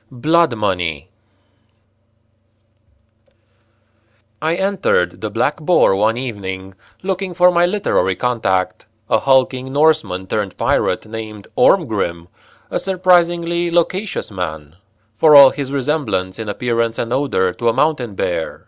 Blood Money. I entered the Black Boar one evening looking for my literary contact, a hulking Norseman turned pirate named Ormgrim, a surprisingly loquacious man, for all his resemblance in appearance and odor to a mountain bear.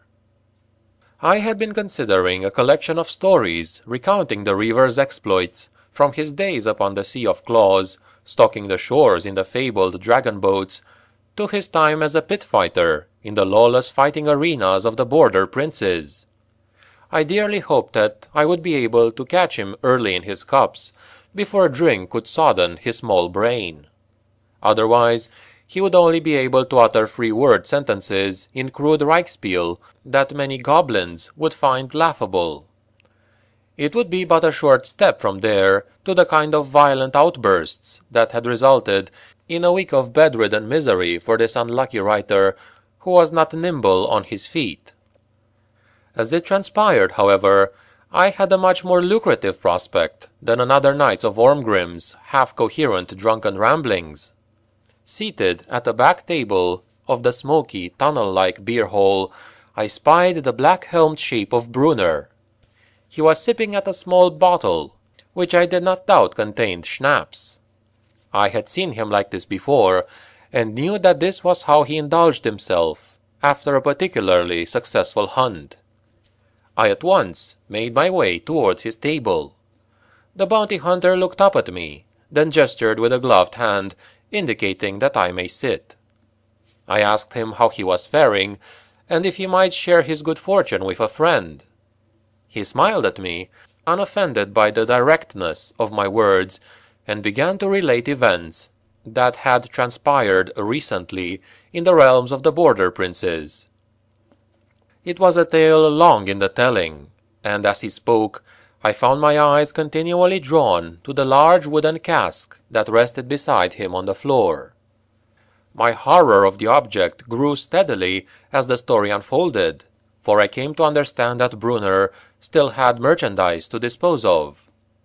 I had been considering a collection of stories recounting the Reaver's exploits from his days upon the Sea of Claws, stalking the shores in the fabled dragon boats, to his time as a pit fighter in the lawless fighting arenas of the border princes. I dearly hoped that I would be able to catch him early in his cups, before a drink could sodden his small brain. Otherwise, he would only be able to utter free-word sentences in crude Reichspiel that many goblins would find laughable. It would be but a short step from there to the kind of violent outbursts that had resulted in a week of bedridden misery for this unlucky writer, who was not nimble on his feet. As it transpired, however, I had a much more lucrative prospect than another night of Ormgrim's half-coherent drunken ramblings. Seated at the back table of the smoky, tunnel-like beer-hall, I spied the black-helmed shape of Brunner. He was sipping at a small bottle, which I did not doubt contained schnapps. I had seen him like this before, and knew that this was how he indulged himself after a particularly successful hunt. I at once made my way towards his table. The bounty hunter looked up at me, then gestured with a gloved hand, indicating that I may sit. I asked him how he was faring, and if he might share his good fortune with a friend. He smiled at me, unoffended by the directness of my words, and began to relate events that had transpired recently in the realms of the border princes. It was a tale long in the telling, and as he spoke, I found my eyes continually drawn to the large wooden cask that rested beside him on the floor. My horror of the object grew steadily as the story unfolded, for I came to understand that Brunner still had merchandise to dispose of.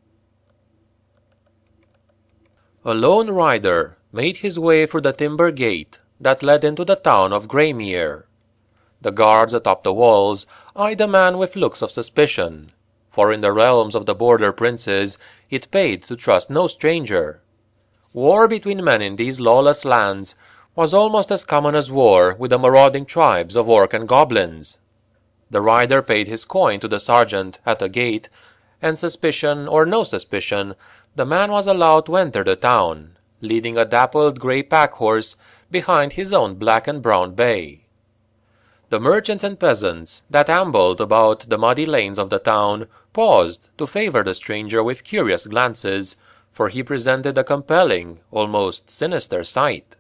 A lone rider made his way through the timber gate that led into the town of Greymere. The guards atop the walls eyed the man with looks of suspicion, for in the realms of the border princes it paid to trust no stranger. War between men in these lawless lands was almost as common as war with the marauding tribes of orc and goblins. The rider paid his coin to the sergeant at the gate, and suspicion or no suspicion, the man was allowed to enter the town, leading a dappled grey pack-horse behind his own black and brown bay. The merchants and peasants that ambled about the muddy lanes of the town paused to favour the stranger with curious glances, for he presented a compelling, almost sinister sight.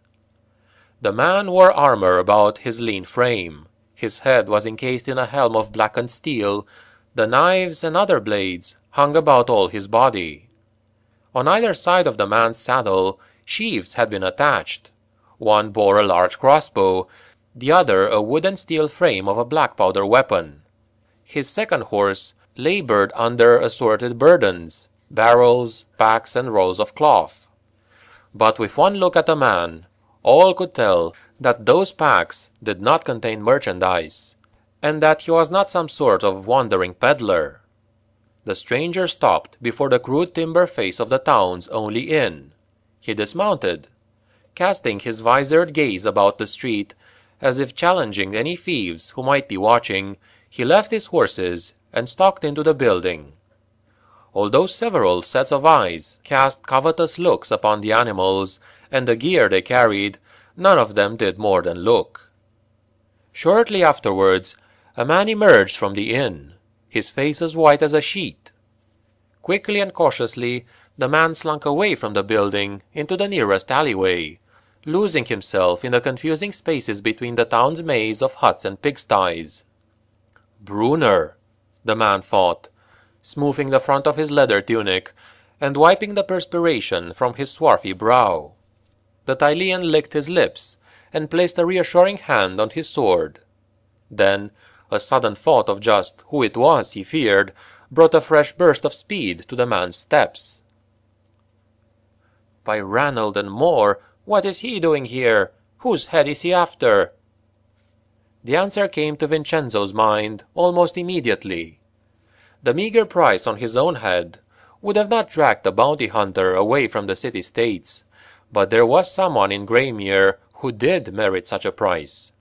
The man wore armour about his lean frame. His head was encased in a helm of blackened steel. The knives and other blades hung about all his body. On either side of the man's saddle, sheaths had been attached. One bore a large crossbow, the other a wood and steel frame of a black powder weapon. His second horse laboured under assorted burdens, barrels, packs, and rolls of cloth. But with one look at the man, all could tell that those packs did not contain merchandise, and that he was not some sort of wandering peddler. The stranger stopped before the crude timber face of the town's only inn. He dismounted, casting his visored gaze about the street, as if challenging any thieves who might be watching. He left his horses and stalked into the building. Although several sets of eyes cast covetous looks upon the animals and the gear they carried, none of them did more than look. Shortly afterwards, a man emerged from the inn, his face as white as a sheet. Quickly and cautiously, the man slunk away from the building into the nearest alleyway, losing himself in the confusing spaces between the town's maze of huts and pigsties. Brunner, the man thought, smoothing the front of his leather tunic and wiping the perspiration from his swarthy brow. The Tylean licked his lips and placed a reassuring hand on his sword. Then, a sudden thought of just who it was he feared brought a fresh burst of speed to the man's steps. "By Ranald and Moore, what is he doing here? Whose head is he after?" The answer came to Vincenzo's mind almost immediately. The meager price on his own head would have not dragged the bounty hunter away from the city-states, but there was someone in Graymere who did merit such a price.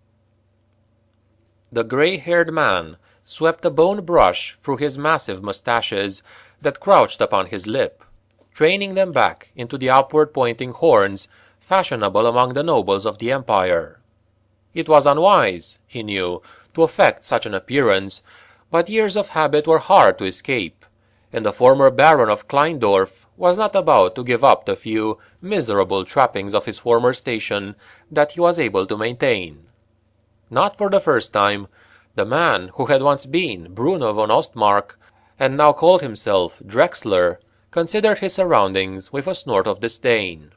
The gray-haired man swept a bone brush through his massive mustaches that crouched upon his lip, training them back into the upward-pointing horns fashionable among the nobles of the empire. It was unwise, he knew, to affect such an appearance, but years of habit were hard to escape, and the former Baron of Kleindorf was not about to give up the few miserable trappings of his former station that he was able to maintain. Not for the first time, the man who had once been Bruno von Ostmark, and now called himself Drexler, considered his surroundings with a snort of disdain.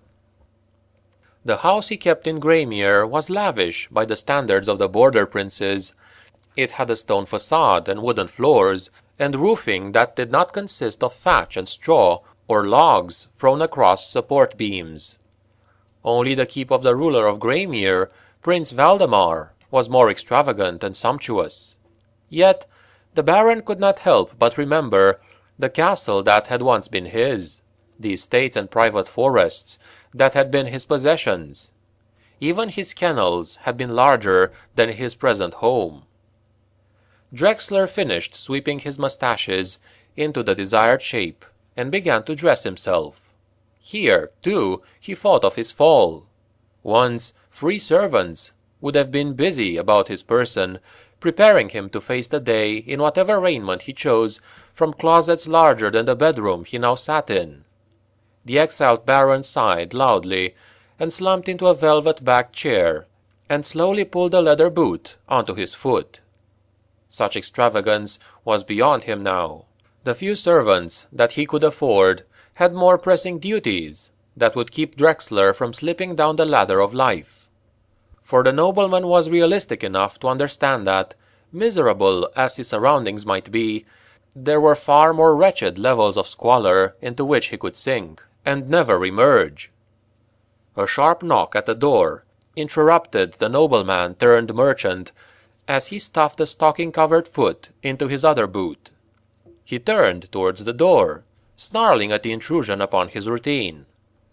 The house he kept in Graymere was lavish by the standards of the border princes. It had a stone facade and wooden floors, and roofing that did not consist of thatch and straw or logs thrown across support beams. Only the keep of the ruler of Graymere, Prince Valdemar, was more extravagant and sumptuous. Yet the Baron could not help but remember the castle that had once been his, the estates and private forests that had been his possessions. Even his kennels had been larger than his present home. Drexler finished sweeping his mustaches into the desired shape and began to dress himself. Here, too, he thought of his fall. Once 3 servants would have been busy about his person, preparing him to face the day in whatever raiment he chose from closets larger than the bedroom he now sat in. The exiled Baron sighed loudly and slumped into a velvet-backed chair and slowly pulled a leather boot onto his foot. Such extravagance was beyond him now. The few servants that he could afford had more pressing duties that would keep Drexler from slipping down the ladder of life. For the nobleman was realistic enough to understand that, miserable as his surroundings might be, there were far more wretched levels of squalor into which he could sink, and never emerge. A sharp knock at the door interrupted the nobleman-turned-merchant as he stuffed a stocking-covered foot into his other boot. He turned towards the door, snarling at the intrusion upon his routine.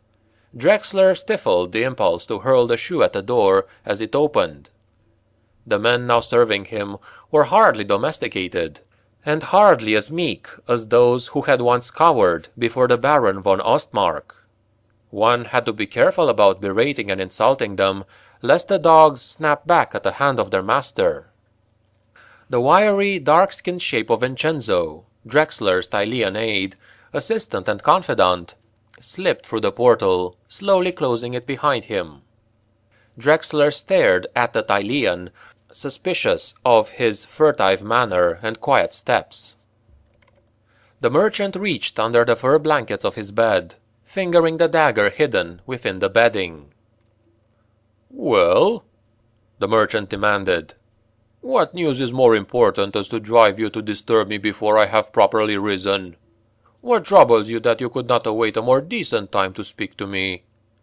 Drexler stifled the impulse to hurl the shoe at the door as it opened. The men now serving him were hardly domesticated, and hardly as meek as those who had once cowered before the Baron von Ostmark. One had to be careful about berating and insulting them, lest the dogs snap back at the hand of their master. The wiry, dark-skinned shape of Vincenzo, Drexler's Tylean aide, assistant and confidant, slipped through the portal, slowly closing it behind him. Drexler stared at the Tylean, suspicious of his furtive manner and quiet steps. The merchant reached under the fur blankets of his bed, fingering the dagger hidden within the bedding. "Well?" the merchant demanded. "What news is more important as to drive you to disturb me before I have properly risen? What troubles you that you could not await a more decent time to speak to me?"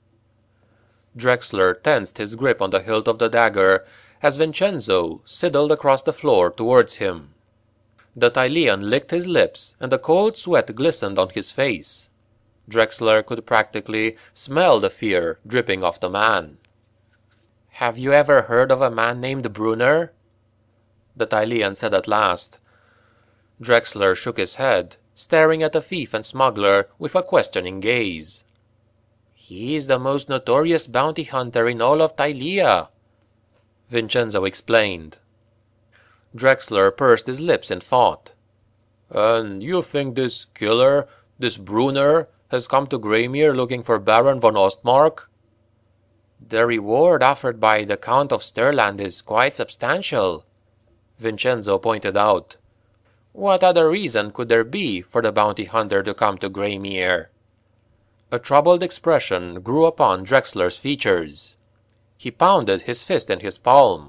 Drexler tensed his grip on the hilt of the dagger as Vincenzo sidled across the floor towards him. The Tylean licked his lips and a cold sweat glistened on his face. Drexler could practically smell the fear dripping off the man. "Have you ever heard of a man named Brunner?" the Tylean said at last. Drexler shook his head, staring at the thief and smuggler with a questioning gaze. "He is the most notorious bounty hunter in all of Tylea," Vincenzo explained. Drexler pursed his lips in thought. "And you think this killer, this Brunner, has come to Graymere looking for Baron von Ostmark?" "The reward offered by the Count of Stirland is quite substantial," Vincenzo pointed out. "What other reason could there be for the bounty hunter to come to Graymere?" A troubled expression grew upon Drexler's features. He pounded his fist in his palm.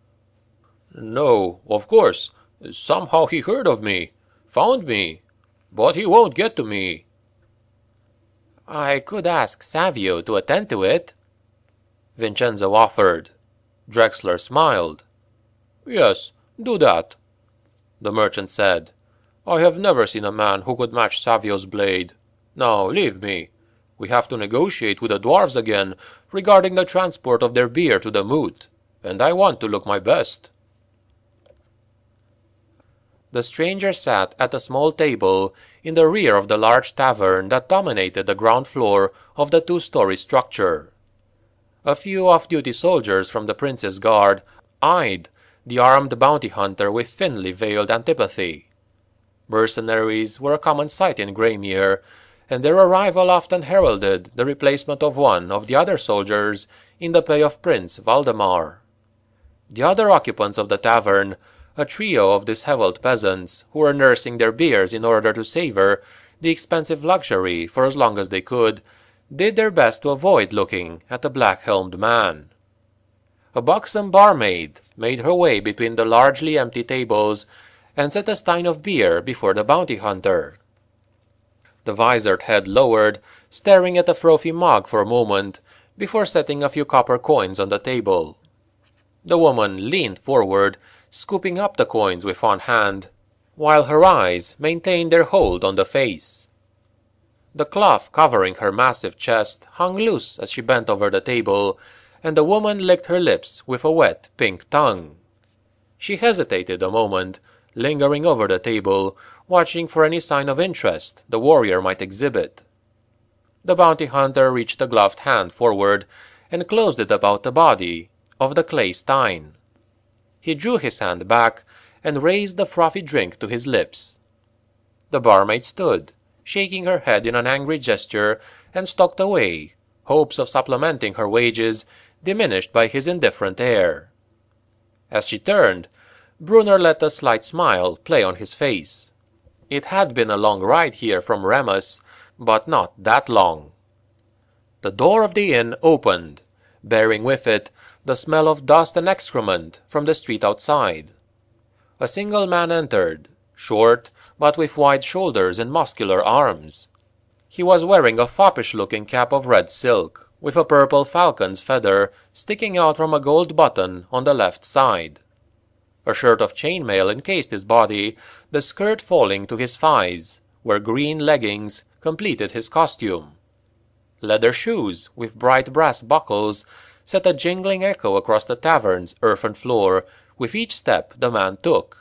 "No, of course. Somehow he heard of me, found me. But he won't get to me." "I could ask Savio to attend to it." Vincenzo offered. Drexler smiled. "Yes, do that," the merchant said. "I have never seen a man who could match Savio's blade. Now, leave me. We have to negotiate with the dwarves again regarding the transport of their beer to the moot, and I want to look my best." The stranger sat at a small table in the rear of the large tavern that dominated the ground floor of the two-story structure. A few off-duty soldiers from the prince's guard eyed the armed bounty hunter with thinly veiled antipathy. Mercenaries were a common sight in Graymere, and their arrival often heralded the replacement of one of the other soldiers in the pay of Prince Valdemar. The other occupants of the tavern, a trio of dishevelled peasants who were nursing their beers in order to savour the expensive luxury for as long as they could, did their best to avoid looking at the black-helmed man. A buxom barmaid made her way between the largely empty tables and set a stein of beer before the bounty hunter. The visored head lowered, staring at the frothy mug for a moment before setting a few copper coins on the table. The woman leaned forward, scooping up the coins with one hand, while her eyes maintained their hold on the face. The cloth covering her massive chest hung loose as she bent over the table, and the woman licked her lips with a wet pink tongue. She hesitated a moment, lingering over the table, watching for any sign of interest the warrior might exhibit. The bounty hunter reached a gloved hand forward and closed it about the body of the clay stein. He drew his hand back and raised the frothy drink to his lips. The barmaid stood, shaking her head in an angry gesture, and stalked away, hopes of supplementing her wages diminished by his indifferent air. As she turned, Brunner let a slight smile play on his face. It had been a long ride here from Remus, but not that long. The door of the inn opened, bearing with it the smell of dust and excrement from the street outside. A single man entered, short, but with wide shoulders and muscular arms. He was wearing a foppish-looking cap of red silk, with a purple falcon's feather sticking out from a gold button on the left side. A shirt of chainmail encased his body, the skirt falling to his thighs, where green leggings completed his costume. Leather shoes with bright brass buckles set a jingling echo across the tavern's earthen floor with each step the man took.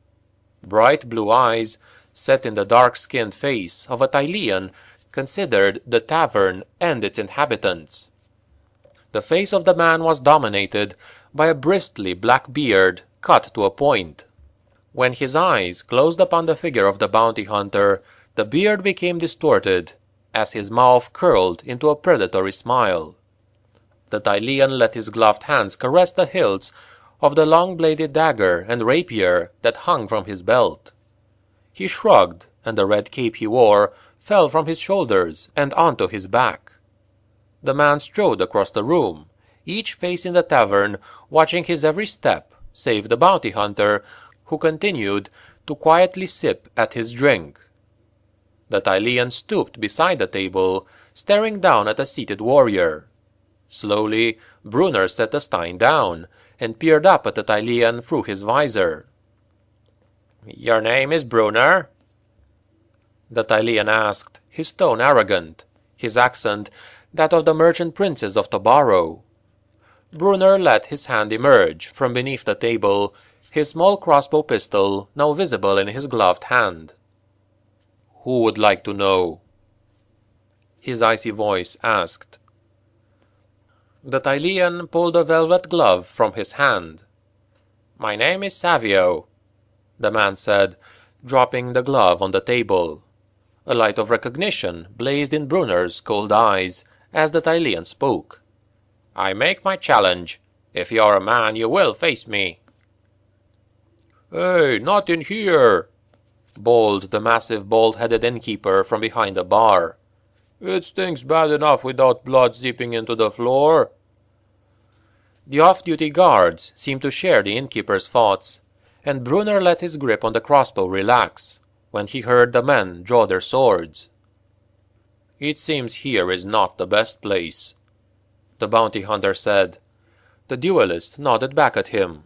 Bright blue eyes, set in the dark-skinned face of a Tylean, considered the tavern and its inhabitants. The face of the man was dominated by a bristly black beard cut to a point. When his eyes closed upon the figure of the bounty hunter, the beard became distorted, as his mouth curled into a predatory smile. The Tylean let his gloved hands caress the hilts of the long-bladed dagger and rapier that hung from his belt. He shrugged, and the red cape he wore fell from his shoulders and onto his back. The man strode across the room, each face in the tavern watching his every step, save the bounty hunter, who continued to quietly sip at his drink. The Tylean stooped beside the table, staring down at the seated warrior. Slowly, Brunner set the stein down, and peered up at the Tylean through his visor. "Your name is Brunner?" the Tylean asked, his tone arrogant, his accent that of the merchant princes of Tobaro. Brunner let his hand emerge from beneath the table, his small crossbow pistol now visible in his gloved hand. "Who would like to know?" his icy voice asked. The Tylean pulled a velvet glove from his hand. "My name is Savio," the man said, dropping the glove on the table. A light of recognition blazed in Brunner's cold eyes as the Tylean spoke. "I make my challenge. If you are a man, you will face me." "Hey, not in here!" bawled the massive bald-headed innkeeper from behind the bar. "It stinks bad enough without blood seeping into the floor." The off-duty guards seemed to share the innkeeper's thoughts, and Brunner let his grip on the crossbow relax when he heard the men draw their swords. "It seems here is not the best place," the bounty hunter said. The duelist nodded back at him.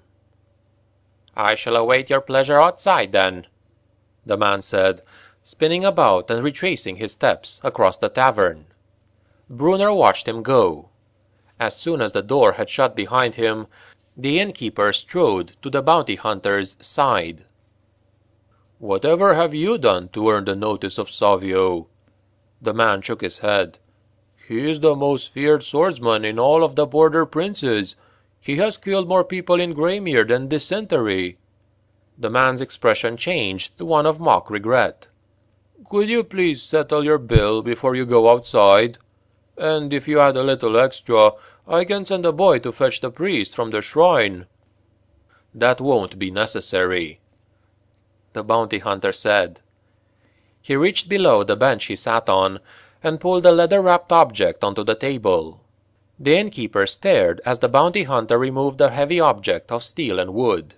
"I shall await your pleasure outside, then," the man said, spinning about and retracing his steps across the tavern. Brunner watched him go. As soon as the door had shut behind him, the innkeeper strode to the bounty hunter's side. "Whatever have you done to earn the notice of Savio?" The man shook his head. "He is the most feared swordsman in all of the border princes. He has killed more people in Greymere than dysentery." The man's expression changed to one of mock regret. "Could you please settle your bill before you go outside? And if you add a little extra, I can send a boy to fetch the priest from the shrine." "That won't be necessary," the bounty hunter said. He reached below the bench he sat on, and pulled a leather-wrapped object onto the table. The innkeeper stared as the bounty hunter removed a heavy object of steel and wood.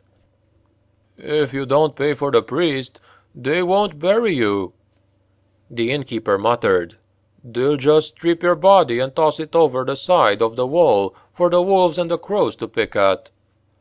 "If you don't pay for the priest, they won't bury you," the innkeeper muttered. "They'll just strip your body and toss it over the side of the wall for the wolves and the crows to pick at."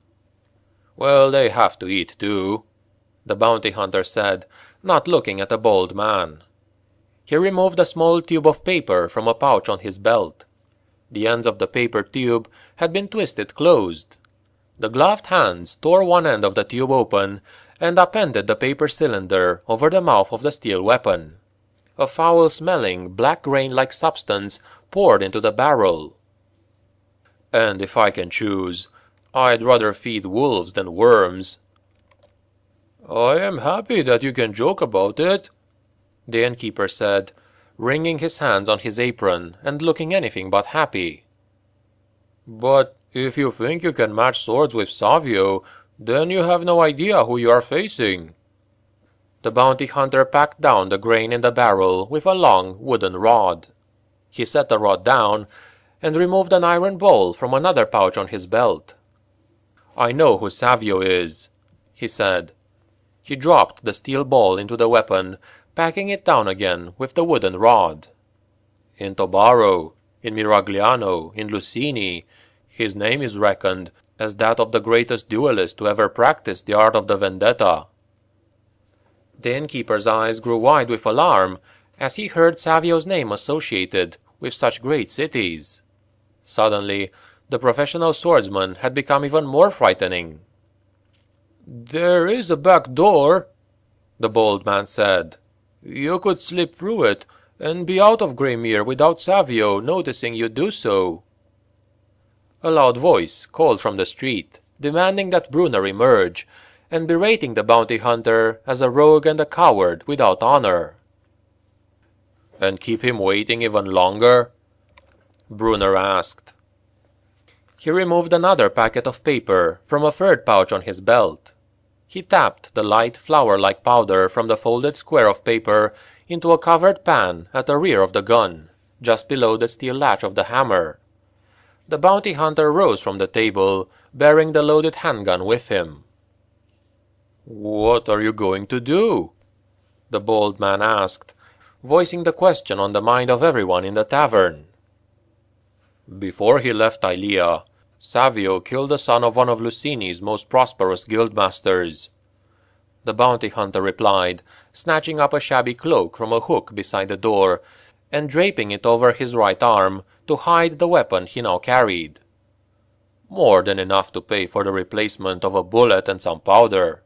"Well, they have to eat too," the bounty hunter said, not looking at the bald man. He removed a small tube of paper from a pouch on his belt. The ends of the paper tube had been twisted closed. The gloved hands tore one end of the tube open and appended the paper cylinder over the mouth of the steel weapon. A foul-smelling, black grain-like substance poured into the barrel. "And if I can choose, I'd rather feed wolves than worms." "I am happy that you can joke about it," the innkeeper said, wringing his hands on his apron and looking anything but happy. "But if you think you can match swords with Savio, then you have no idea who you are facing." The bounty hunter packed down the grain in the barrel with a long wooden rod. He set the rod down and removed an iron bowl from another pouch on his belt. "I know who Savio is," he said. He dropped the steel ball into the weapon, packing it down again with the wooden rod. "In Tobaro, in Miragliano, in Lucini, his name is reckoned as that of the greatest duelist who ever practiced the art of the vendetta." The innkeeper's eyes grew wide with alarm as he heard Savio's name associated with such great cities. Suddenly, the professional swordsman had become even more frightening. "There is a back door," the bold man said. "You could slip through it and be out of Greymere without Savio noticing you do so." A loud voice called from the street, demanding that Brunner emerge, and berating the bounty hunter as a rogue and a coward without honor. "And keep him waiting even longer?" Brunner asked. He removed another packet of paper from a third pouch on his belt. He tapped the light flour-like powder from the folded square of paper into a covered pan at the rear of the gun, just below the steel latch of the hammer. The bounty hunter rose from the table, bearing the loaded handgun with him. "What are you going to do?" the bald man asked, voicing the question on the mind of everyone in the tavern. "Before he left Aelia, Savio killed the son of one of Lucini's most prosperous guildmasters," the bounty hunter replied, snatching up a shabby cloak from a hook beside the door and draping it over his right arm to hide the weapon he now carried. "More than enough to pay for the replacement of a bullet and some powder."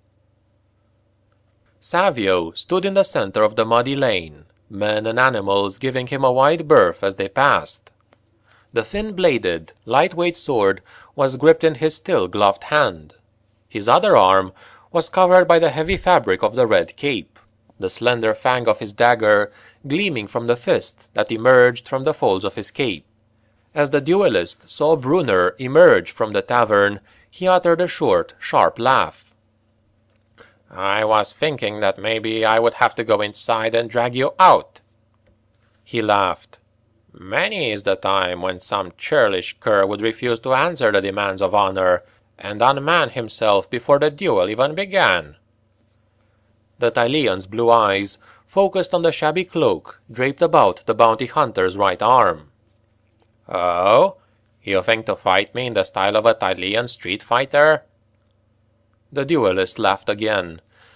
Savio stood in the center of the muddy lane, men and animals giving him a wide berth as they passed. The thin-bladed, light-weight sword was gripped in his still gloved hand. His other arm was covered by the heavy fabric of the red cape, the slender fang of his dagger gleaming from the fist that emerged from the folds of his cape. As the duelist saw Brunner emerge from the tavern, he uttered a short, sharp laugh. "I was thinking that maybe I would have to go inside and drag you out," he laughed. "Many is the time when some churlish cur would refuse to answer the demands of honor, and unman himself before the duel even began." The Tylean's blue eyes focused on the shabby cloak draped about the bounty hunter's right arm. "Oh, You think to fight me in the style of a Tylean street fighter?" The duelist laughed again.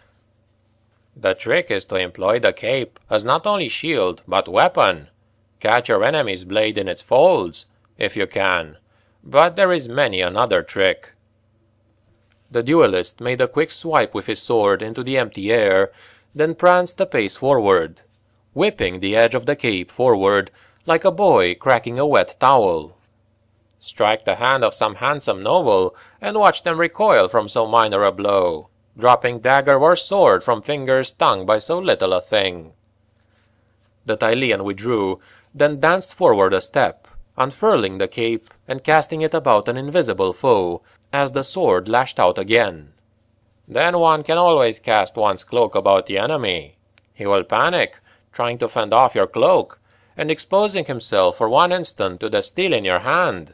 "The trick is to employ the cape as not only shield, but weapon. Catch your enemy's blade in its folds, if you can. But there is many another trick." The duelist made a quick swipe with his sword into the empty air, then pranced a pace forward, whipping the edge of the cape forward like a boy cracking a wet towel. Strike the hand of some handsome noble, and watch them recoil from so minor a blow, dropping dagger or sword from fingers stung by so little a thing. The Tylean withdrew, then danced forward a step, unfurling the cape and casting it about an invisible foe, as the sword lashed out again. Then one can always cast one's cloak about the enemy. He will panic, trying to fend off your cloak, and exposing himself for one instant to the steel in your hand.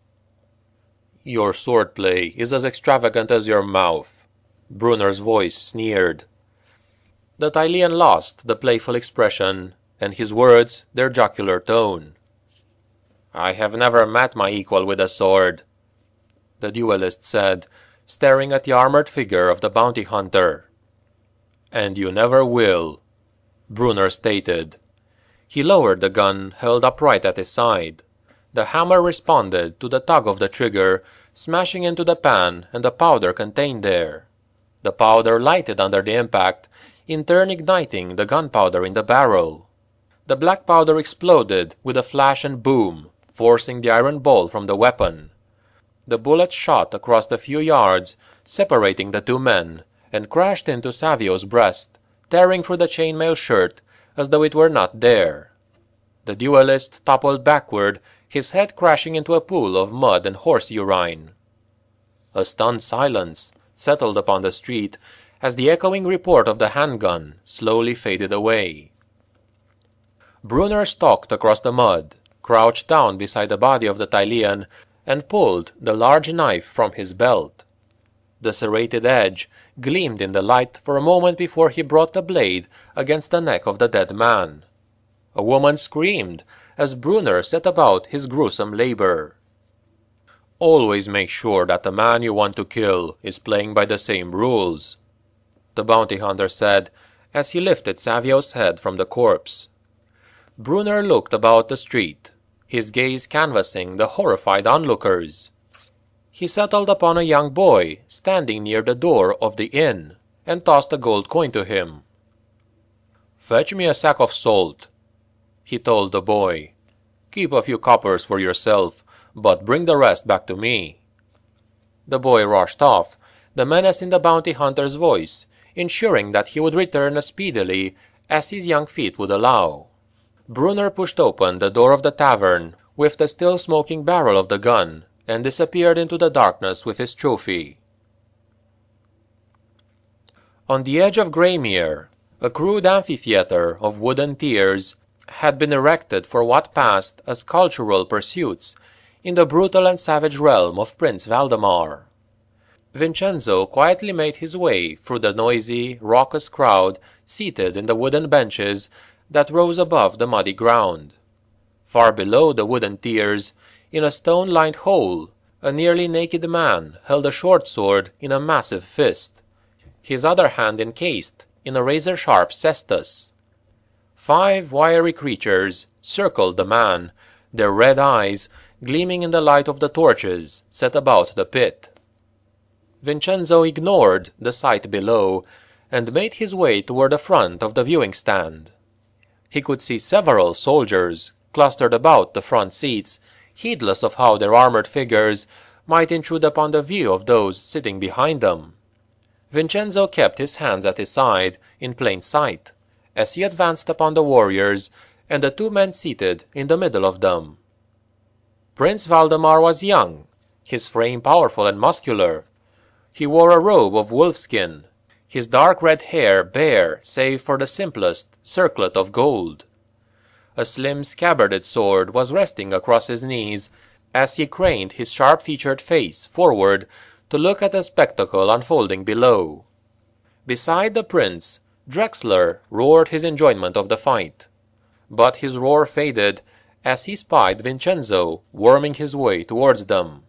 "Your swordplay is as extravagant as your mouth," Brunner's voice sneered. The Tylean lost the playful expression, and his words their jocular tone. "I have never met my equal with a sword," the duelist said, staring at the armored figure of the bounty hunter. "And you never will," Brunner stated. He lowered the gun held upright at his side. The hammer responded to the tug of the trigger, smashing into the pan and the powder contained there. The powder lighted under the impact, in turn igniting the gunpowder in the barrel. The black powder exploded with a flash and boom, forcing the iron ball from the weapon. The bullet shot across the few yards, separating the two men, and crashed into Savio's breast, tearing through the chainmail shirt as though it were not there. The duelist toppled backward, his head crashing into a pool of mud and horse urine. A stunned silence settled upon the street as the echoing report of the handgun slowly faded away. Brunner stalked across the mud, crouched down beside the body of the Tylean, and pulled the large knife from his belt. The serrated edge gleamed in the light for a moment before he brought the blade against the neck of the dead man. A woman screamed as Brunner set about his gruesome labor. "Always make sure that the man you want to kill is playing by the same rules," the bounty hunter said as he lifted Savio's head from the corpse. Brunner looked about the street, his gaze canvassing the horrified onlookers. He settled upon a young boy standing near the door of the inn, and tossed a gold coin to him. "Fetch me a sack of salt," he told the boy. "Keep a few coppers for yourself, but bring the rest back to me." The boy rushed off, the menace in the bounty hunter's voice, ensuring that he would return as speedily as his young feet would allow. Brunner pushed open the door of the tavern with the still smoking barrel of the gun, and disappeared into the darkness with his trophy. On the edge of Graymere, a crude amphitheater of wooden tiers had been erected for what passed as cultural pursuits in the brutal and savage realm of Prince Valdemar. Vincenzo quietly made his way through the noisy, raucous crowd seated in the wooden benches that rose above the muddy ground. Far below the wooden tiers, in a stone-lined hole, a nearly naked man held a short sword in a massive fist, his other hand encased in a razor-sharp cestus. 5 wiry creatures circled the man, their red eyes gleaming in the light of the torches set about the pit. Vincenzo ignored the sight below, and made his way toward the front of the viewing stand. He could see several soldiers clustered about the front seats, heedless of how their armored figures might intrude upon the view of those sitting behind them. Vincenzo kept his hands at his side, in plain sight, as he advanced upon the warriors and the 2 men seated in the middle of them. Prince Valdemar was young, his frame powerful and muscular. He wore a robe of wolfskin, his dark red hair bare save for the simplest circlet of gold. A slim scabbarded sword was resting across his knees as he craned his sharp-featured face forward to look at the spectacle unfolding below. Beside the prince, Drexler roared his enjoyment of the fight. But his roar faded as he spied Vincenzo worming his way towards them.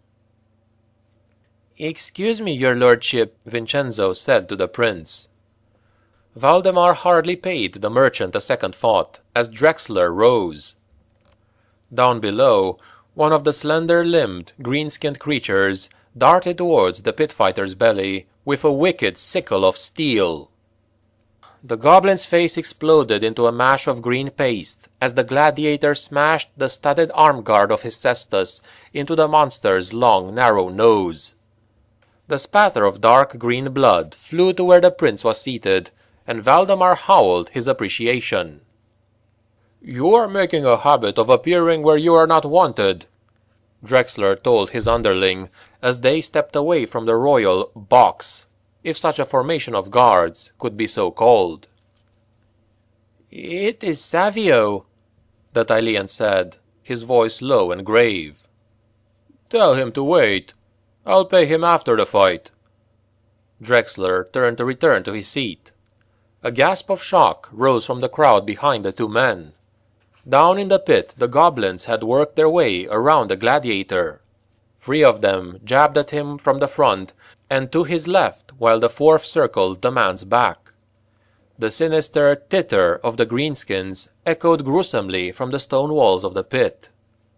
"Excuse me, your lordship," Vincenzo said to the prince. Valdemar hardly paid the merchant a second thought as Drexler rose. Down below, one of the slender-limbed, green-skinned creatures darted towards the pit-fighter's belly with a wicked sickle of steel. The goblin's face exploded into a mash of green paste as the gladiator smashed the studded arm-guard of his cestus into the monster's long, narrow nose. The spatter of dark green blood flew to where the prince was seated, and Valdemar howled his appreciation. "You are making a habit of appearing where you are not wanted," Drexler told his underling as they stepped away from the royal box, if such a formation of guards could be so called. "It is Savio," the Tylean said, his voice low and grave. "Tell him to wait. I'll pay him after the fight." Drexler turned to return to his seat. A gasp of shock rose from the crowd behind the two men. Down in the pit the goblins had worked their way around the gladiator. 3 of them jabbed at him from the front and to his left, while the 4th circled the man's back. The sinister titter of the greenskins echoed gruesomely from the stone walls of the pit.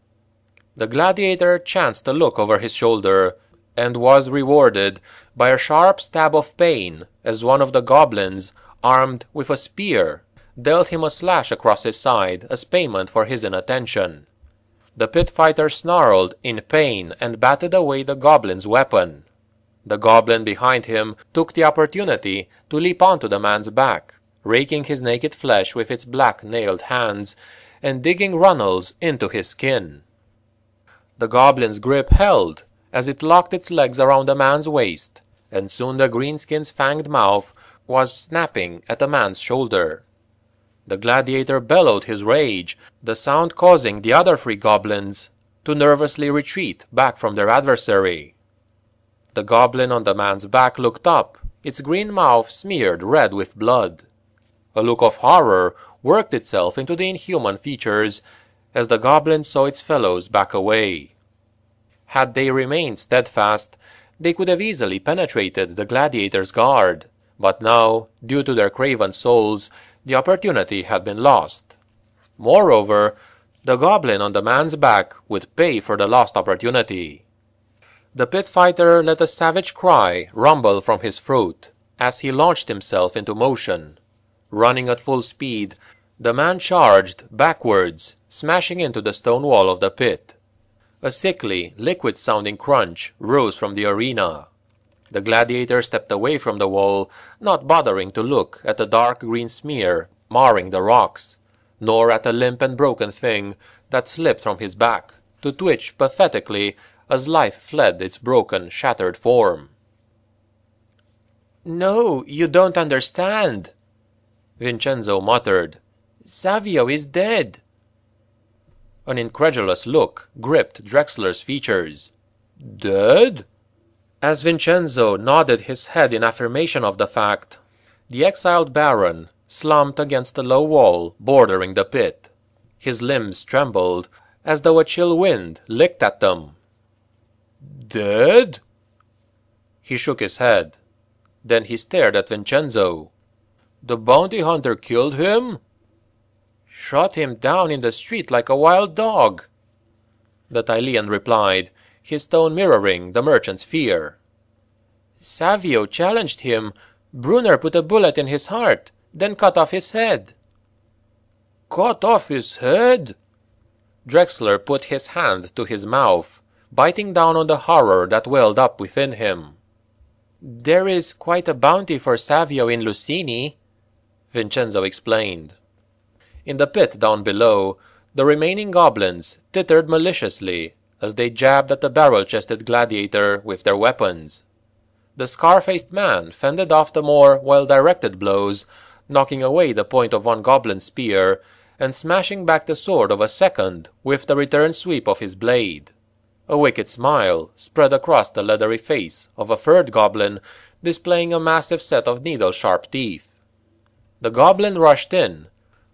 The gladiator chanced to look over his shoulder, and was rewarded by a sharp stab of pain as one of the goblins, armed with a spear, dealt him a slash across his side as payment for his inattention. The pit fighter snarled in pain and batted away the goblin's weapon. The goblin behind him took the opportunity to leap onto the man's back, raking his naked flesh with its black-nailed hands and digging runnels into his skin. The goblin's grip held as it locked its legs around the man's waist, and soon the greenskin's fanged mouth was snapping at the man's shoulder. The gladiator bellowed his rage, the sound causing the other 3 goblins to nervously retreat back from their adversary. The goblin on the man's back looked up, its green mouth smeared red with blood. A look of horror worked itself into the inhuman features as the goblin saw its fellows back away. Had they remained steadfast, they could have easily penetrated the gladiator's guard, but now, due to their craven souls, the opportunity had been lost. Moreover, the goblin on the man's back would pay for the lost opportunity. The pit fighter let a savage cry rumble from his throat as he launched himself into motion. Running at full speed, the man charged backwards, smashing into the stone wall of the pit. A sickly, liquid-sounding crunch rose from the arena. The gladiator stepped away from the wall, not bothering to look at the dark green smear marring the rocks, nor at the limp and broken thing that slipped from his back, to twitch pathetically as life fled its broken, shattered form. "No, you don't understand," Vincenzo muttered. "Savio is dead." An incredulous look gripped Drexler's features. "Dead?" As Vincenzo nodded his head in affirmation of the fact, the exiled baron slumped against the low wall bordering the pit. His limbs trembled as though a chill wind licked at them. "Dead?" He shook his head. Then he stared at Vincenzo. "The bounty hunter killed him?" "Shot him down in the street like a wild dog," the Tylean replied, his tone mirroring the merchant's fear. "Savio challenged him. Brunner put a bullet in his heart, then cut off his head." "Cut off his head?" Drexler put his hand to his mouth, biting down on the horror that welled up within him. "There is quite a bounty for Savio in Lucini," Vincenzo explained. In the pit down below, the remaining goblins tittered maliciously as they jabbed at the barrel-chested gladiator with their weapons. The scar-faced man fended off the more well-directed blows, knocking away the point of one goblin's spear and smashing back the sword of a second with the return sweep of his blade. A wicked smile spread across the leathery face of a third goblin, displaying a massive set of needle-sharp teeth. The goblin rushed in,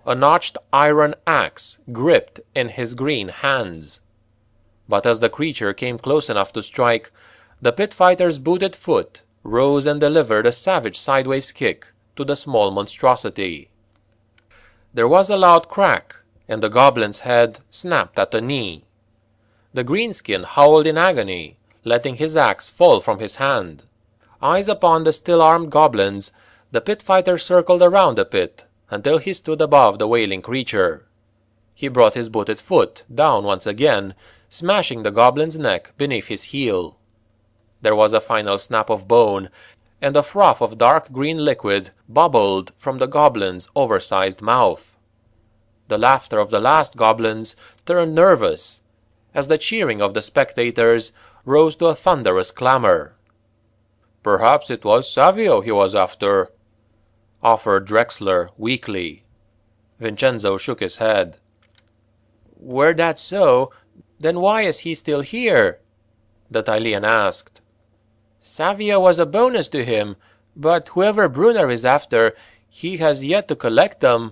a notched iron axe gripped in his green hands. But as the creature came close enough to strike, the pit fighter's booted foot rose and delivered a savage sideways kick to the small monstrosity. There was a loud crack, and the goblin's head snapped at the knee. The greenskin howled in agony, letting his axe fall from his hand. Eyes upon the still-armed goblins, the pit fighter circled around the pit until he stood above the wailing creature. He brought his booted foot down once again, smashing the goblin's neck beneath his heel. There was a final snap of bone, and a froth of dark green liquid bubbled from the goblin's oversized mouth. The laughter of the last goblins turned nervous, as the cheering of the spectators rose to a thunderous clamor. "Perhaps it was Savio he was after," offered Drexler weakly. Vincenzo shook his head. "Were that so, then why is he still here?" the Tylean asked. "Savio was a bonus to him, but whoever Brunner is after, he has yet to collect them."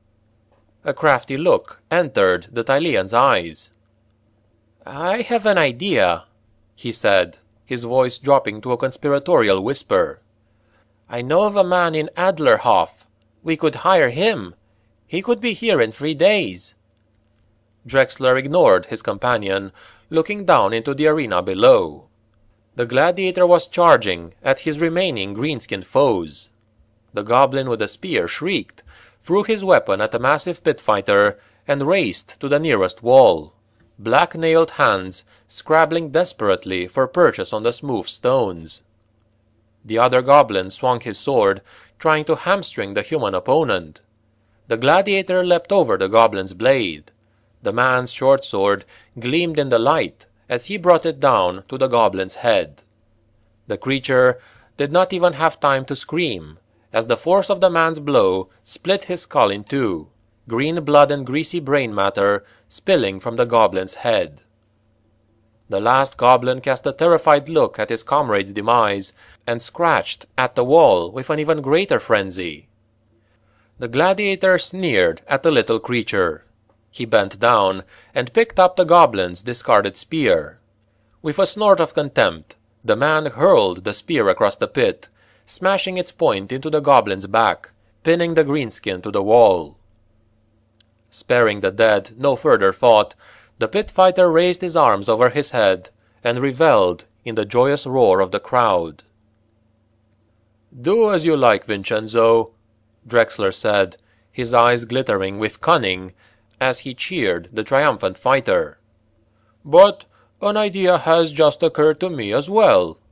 A crafty look entered the Tylean's eyes. "I have an idea," he said, his voice dropping to a conspiratorial whisper. "I know of a man in Adlerhof. We could hire him. He could be here in 3 days." Drexler ignored his companion, looking down into the arena below. The gladiator was charging at his remaining green-skinned foes. The goblin with the spear shrieked, threw his weapon at the massive pit fighter, and raced to the nearest wall, black-nailed hands scrabbling desperately for purchase on the smooth stones. The other goblin swung his sword, trying to hamstring the human opponent. The gladiator leapt over the goblin's blade. The man's short sword gleamed in the light as he brought it down to the goblin's head. The creature did not even have time to scream, as the force of the man's blow split his skull in two, green blood and greasy brain matter spilling from the goblin's head. The last goblin cast a terrified look at his comrade's demise, and scratched at the wall with an even greater frenzy. The gladiator sneered at the little creature. He bent down and picked up the goblin's discarded spear. With a snort of contempt, the man hurled the spear across the pit, smashing its point into the goblin's back, pinning the greenskin to the wall. Sparing the dead no further thought, the pit fighter raised his arms over his head and revelled in the joyous roar of the crowd. "Do as you like, Vincenzo," Drexler said, his eyes glittering with cunning as he cheered the triumphant fighter. "But an idea has just occurred to me as well.